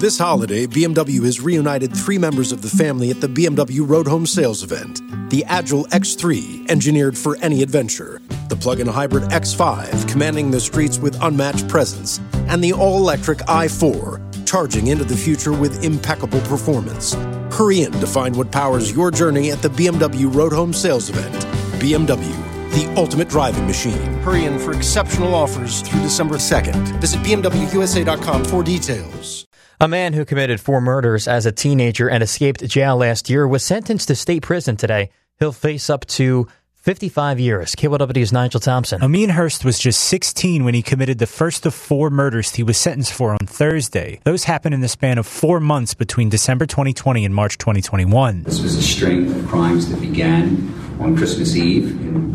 This holiday, BMW has reunited 3 members of the family at the BMW Road Home Sales event. The Agile X3, engineered for any adventure. The plug-in hybrid X5, commanding the streets with unmatched presence. And the all-electric i4, charging into the future with impeccable performance. Hurry in to find what powers your journey at the BMW Road Home Sales event. BMW, the ultimate driving machine. Hurry in for exceptional offers through December 2nd. Visit BMWUSA.com for details. A man who committed 4 murders as a teenager and escaped jail last year was sentenced to state prison today. He'll face up to 55 years. KYW's Nigel Thompson. Amin Hurst was just 16 when he committed the first of 4 murders he was sentenced for on Thursday. Those happened in the span of 4 months between December 2020 and March 2021. This was a string of crimes that began on Christmas Eve in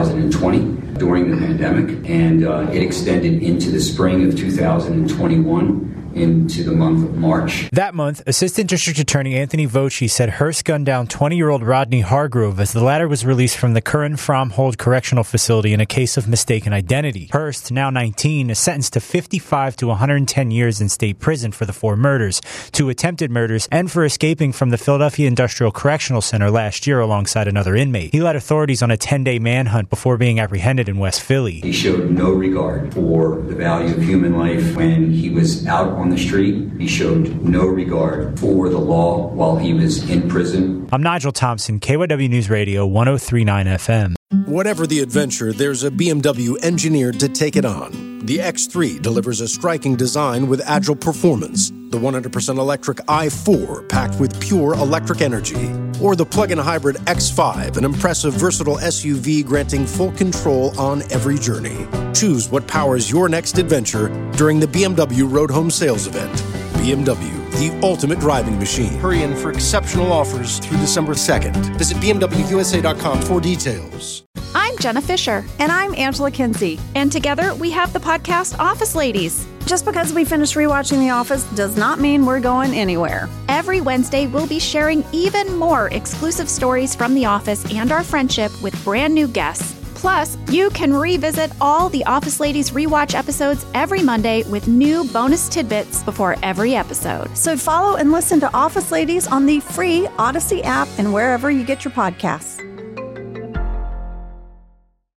2020 during the pandemic, and it extended into the spring of 2021. Into the month of March. That month, Assistant District Attorney Anthony Voci said Hurst gunned down 20-year-old Rodney Hargrove as the latter was released from the Curran Fromhold Correctional Facility in a case of mistaken identity. Hurst, now 19, is sentenced to 55 to 110 years in state prison for the 4 murders, 2 attempted murders, and for escaping from the Philadelphia Industrial Correctional Center last year alongside another inmate. He led authorities on a 10-day manhunt before being apprehended in West Philly. He showed no regard for the value of human life when he was out on the street. He showed no regard for the law while he was in prison. I'm Nigel Thompson, KYW News Radio 103.9 FM. Whatever the adventure, there's a BMW engineered to take it on. The X3 delivers a striking design with agile performance. The 100% electric i4 packed with pure electric energy. Or the plug-in hybrid X5, an impressive, versatile SUV granting full control on every journey. Choose what powers your next adventure during the BMW Road Home Sales event. BMW, the ultimate driving machine. Hurry in for exceptional offers through December 2nd. Visit BMWUSA.com for details. I'm Jenna Fisher. And I'm Angela Kinsey. And together we have the podcast Office Ladies. Just because we finished rewatching The Office does not mean we're going anywhere. Every Wednesday, we'll be sharing even more exclusive stories from The Office and our friendship with brand new guests. Plus, you can revisit all the Office Ladies rewatch episodes every Monday with new bonus tidbits before every episode. So follow and listen to Office Ladies on the free Odyssey app and wherever you get your podcasts.